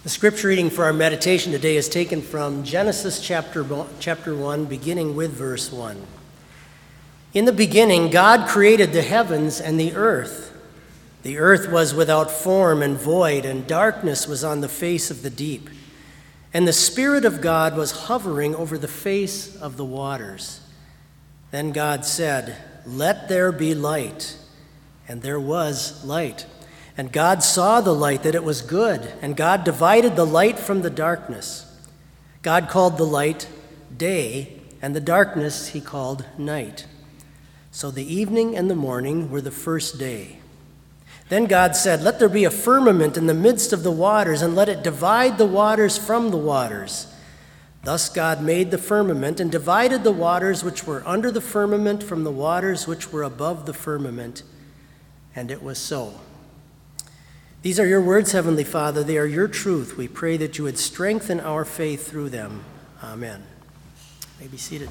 The scripture reading for our meditation today is taken from Genesis chapter 1, beginning with verse 1. In the beginning, God created the heavens and the earth. The earth was without form and void, and darkness was on the face of the deep. And the Spirit of God was hovering over the face of the waters. Then God said, "Let there be light." And there was light. And God saw the light, that it was good, and God divided the light from the darkness. God called the light day, and the darkness he called night. So the evening and the morning were the first day. Then God said, "Let there be a firmament in the midst of the waters, and let it divide the waters from the waters." Thus God made the firmament, and divided the waters which were under the firmament from the waters which were above the firmament. And it was so. These are your words, Heavenly Father. They are your truth. We pray that you would strengthen our faith through them. Amen. You may be seated.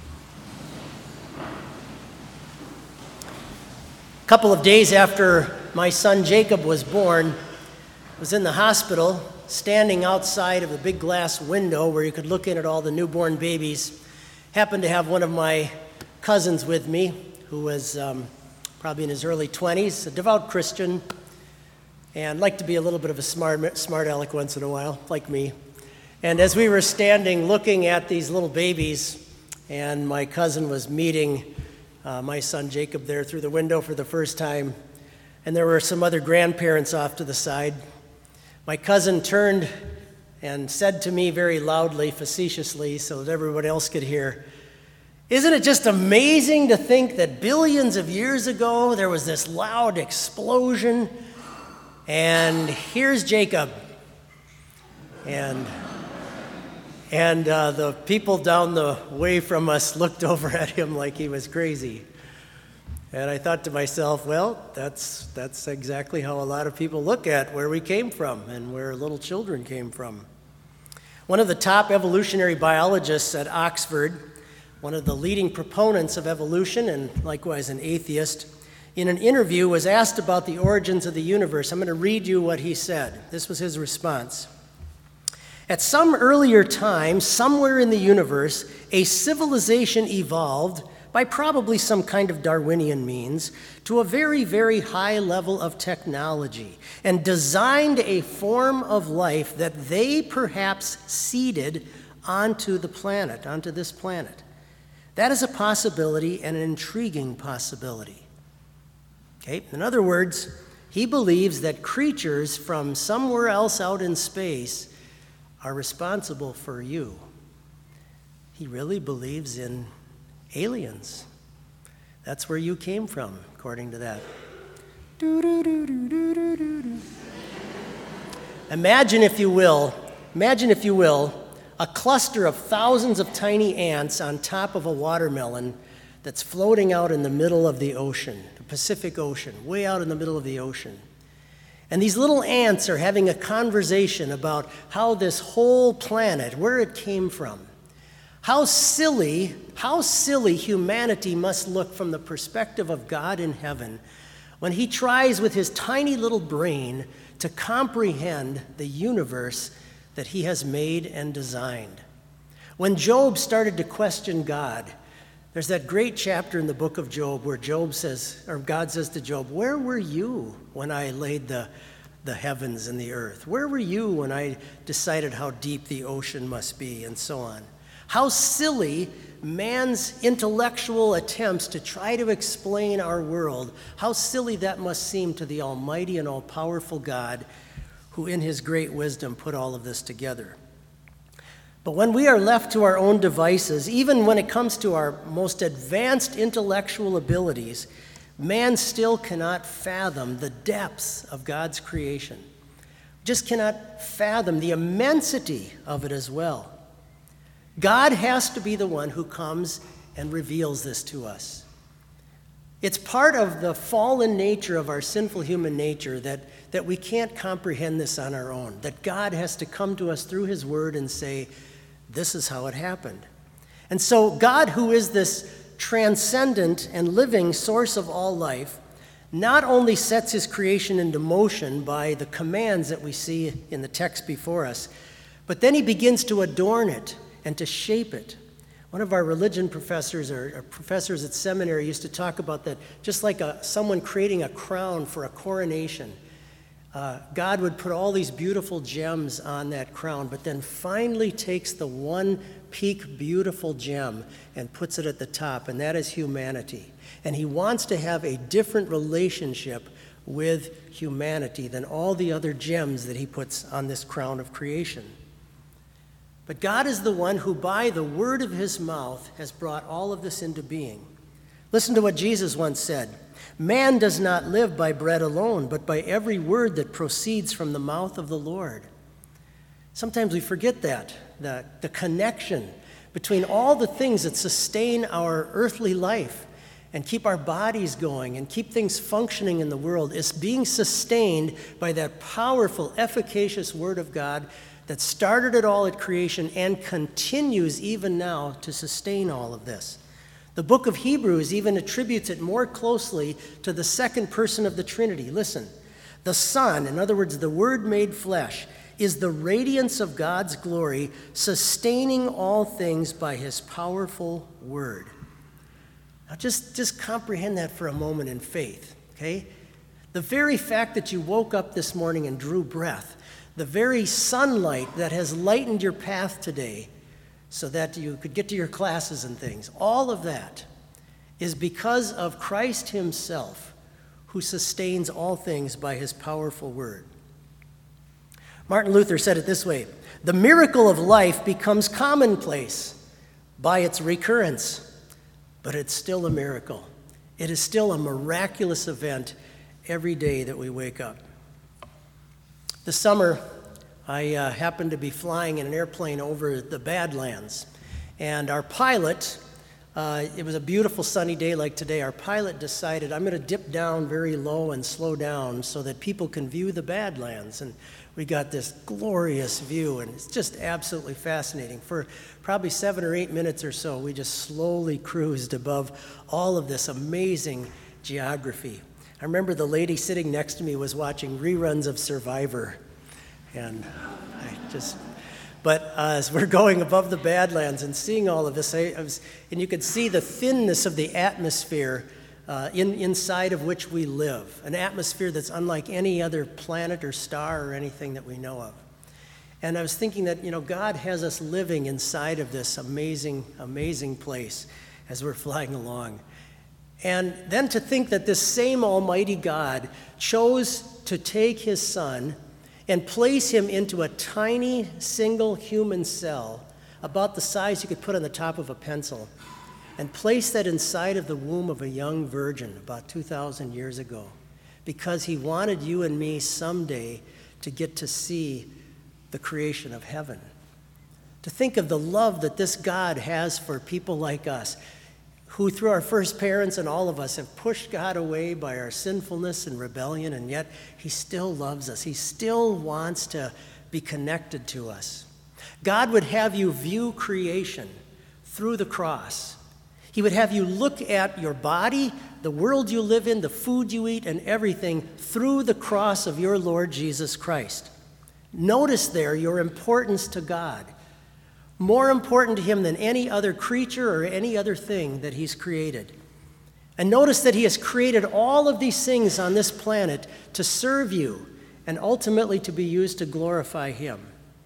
A couple of days after my son Jacob was born, I was in the hospital, standing outside of a big glass window where you could look in at all the newborn babies. Happened to have one of my cousins with me, who was probably in his early 20s, a devout Christian, and liked to be a little bit of a smart aleck once in a while, like me. And as we were standing looking at these little babies, and my cousin was meeting my son Jacob there through the window for the first time, and there were some other grandparents off to the side, my cousin turned and said to me very loudly, facetiously, so that everyone else could hear, "Isn't it just amazing to think that billions of years ago there was this loud explosion, and here's Jacob." And the people down the way from us looked over at him like he was crazy. And I thought to myself, well, that's exactly how a lot of people look at where we came from and where little children came from. One of the top evolutionary biologists at Oxford, one of the leading proponents of evolution and likewise an atheist, in an interview was asked about the origins of the universe. I'm going to read you what he said. This was his response. "At some earlier time, somewhere in the universe, a civilization evolved by probably some kind of Darwinian means to a very, very high level of technology and designed a form of life that they perhaps seeded onto the planet, onto this planet. That is a possibility and an intriguing possibility." Okay? In other words, he believes that creatures from somewhere else out in space are responsible for you. He really believes in aliens. That's where you came from, according to that. Imagine, if you will, a cluster of thousands of tiny ants on top of a watermelon that's floating out in the middle of the ocean, the Pacific Ocean, way out in the middle of the ocean. And these little ants are having a conversation about how this whole planet, where it came from, how silly humanity must look from the perspective of God in heaven when he tries with his tiny little brain to comprehend the universe that he has made and designed. When Job started to question God, there's that great chapter in the book of Job where God says to Job, "Where were you when I laid the heavens and the earth? Where were you when I decided how deep the ocean must be?" and so on. How silly man's intellectual attempts to try to explain our world, how silly that must seem to the almighty and all-powerful God who in his great wisdom put all of this together. But when we are left to our own devices, even when it comes to our most advanced intellectual abilities, man still cannot fathom the depths of God's creation. Just cannot fathom the immensity of it as well. God has to be the one who comes and reveals this to us. It's part of the fallen nature of our sinful human nature that we can't comprehend this on our own, that God has to come to us through his word and say, this is how it happened. And so God, who is this transcendent and living source of all life, not only sets his creation into motion by the commands that we see in the text before us, but then he begins to adorn it and to shape it. One of our religion professors or professors at seminary used to talk about that, just like someone creating a crown for a coronation. God would put all these beautiful gems on that crown, but then finally takes the one peak beautiful gem and puts it at the top, and that is humanity. And he wants to have a different relationship with humanity than all the other gems that he puts on this crown of creation. But God is the one who, by the word of his mouth, has brought all of this into being. Listen to what Jesus once said. Man does not live by bread alone, but by every word that proceeds from the mouth of the Lord. Sometimes we forget that, the connection between all the things that sustain our earthly life and keep our bodies going and keep things functioning in the world is being sustained by that powerful, efficacious word of God that started it all at creation and continues even now to sustain all of this. The book of Hebrews even attributes it more closely to the second person of the Trinity. Listen, the Son, in other words, the Word made flesh, is the radiance of God's glory, sustaining all things by his powerful word. Now just comprehend that for a moment in faith, okay? The very fact that you woke up this morning and drew breath, the very sunlight that has lightened your path today so that you could get to your classes and things, all of that is because of Christ himself, who sustains all things by his powerful word. Martin Luther said it this way: the miracle of life becomes commonplace by its recurrence, but it's still a miracle. It is still a miraculous event every day that we wake up. This summer, I happened to be flying in an airplane over the Badlands, and our pilot, it was a beautiful sunny day like today, our pilot decided, I'm going to dip down very low and slow down so that people can view the Badlands. And we got this glorious view, and it's just absolutely fascinating. For probably 7 or 8 minutes or so, we just slowly cruised above all of this amazing geography. I remember the lady sitting next to me was watching reruns of Survivor, and but as we're going above the Badlands and seeing all of this, and you could see the thinness of the atmosphere inside of which we live, an atmosphere that's unlike any other planet or star or anything that we know of. And I was thinking that, God has us living inside of this amazing, amazing place as we're flying along. And then to think that this same Almighty God chose to take his Son and place him into a tiny single human cell about the size you could put on the top of a pencil, and place that inside of the womb of a young virgin about 2,000 years ago, because he wanted you and me someday to get to see the creation of heaven. To think of the love that this God has for people like us, who through our first parents and all of us have pushed God away by our sinfulness and rebellion, and yet he still loves us. He still wants to be connected to us. God would have you view creation through the cross. He would have you look at your body, the world you live in, the food you eat, and everything through the cross of your Lord Jesus Christ. Notice there your importance to God. More important to him than any other creature or any other thing that he's created. And notice that he has created all of these things on this planet to serve you and ultimately to be used to glorify him.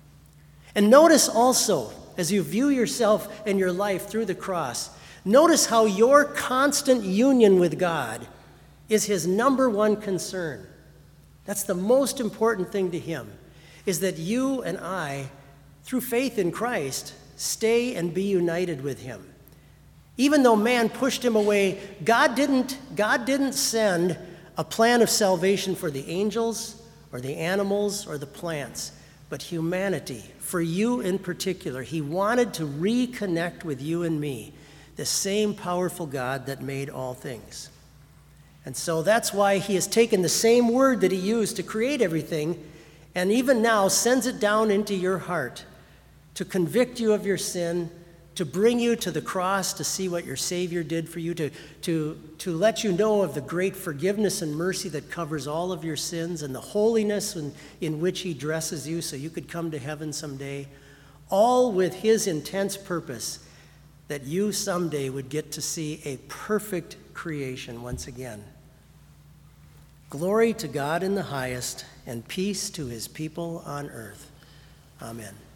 And notice also, as you view yourself and your life through the cross, notice how your constant union with God is his number one concern. That's the most important thing to him, is that you and I, through faith in Christ, stay and be united with him. Even though man pushed him away, God didn't send a plan of salvation for the angels or the animals or the plants, but humanity, for you in particular. He wanted to reconnect with you and me, the same powerful God that made all things. And so that's why he has taken the same word that he used to create everything, and even now sends it down into your heart to convict you of your sin, to bring you to the cross to see what your Savior did for you, to let you know of the great forgiveness and mercy that covers all of your sins and the holiness in which he dresses you so you could come to heaven someday, all with his intense purpose that you someday would get to see a perfect creation once again. Glory to God in the highest, and peace to his people on earth. Amen.